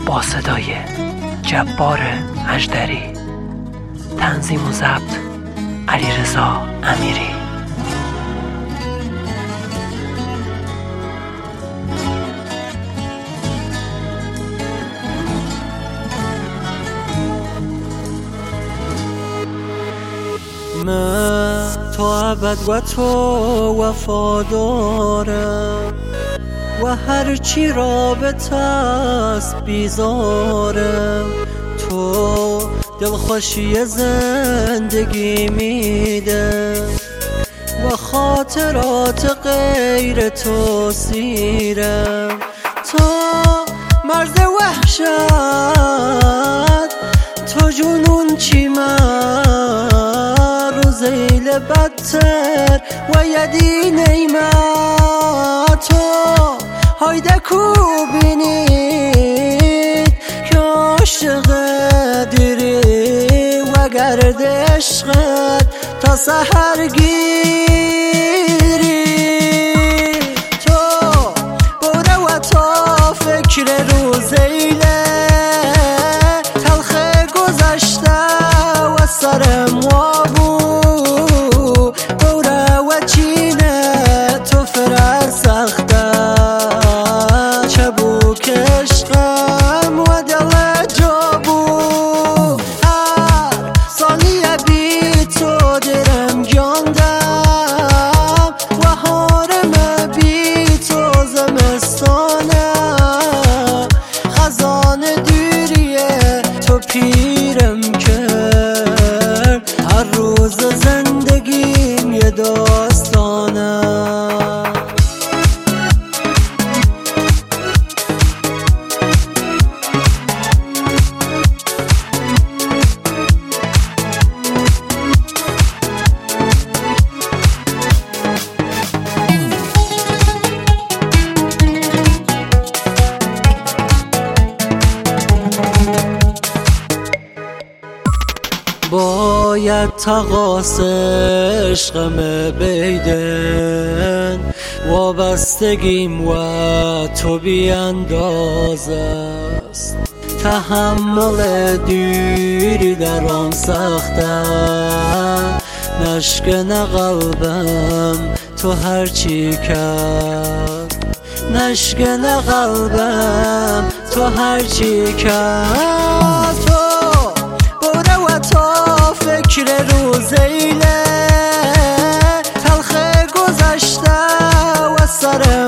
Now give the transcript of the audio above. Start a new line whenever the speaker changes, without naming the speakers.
با صدای جبار اژدری، تنظیم و ضبط علیرضا امیری.
من تا ابد و تو وفادارم و هرچی رابطه است بیزارم. تو دلخوشی زندگی میده و خاطرات غیر تو سیرم. تو مرز وحشت، تو جنون چی من زیل بدتر و یدی نیمت. تو هایده کو بینید که عاشق دیری و گرد عشقت تا سحر گیری. تو بوده و تا فکر روزیله تلخ گذشته و سرم وابو پیرم کرد هر روز زندگیم یه داستانه. باید تقاس عشقم بیدن وابستگیم و تو بیانداز است. تحمل دیری در آن سخته نشکن قلبم تو هرچی کرد. نشکن قلبم تو هرچی کرد. فکر روزیله تلخ گذشته و سرم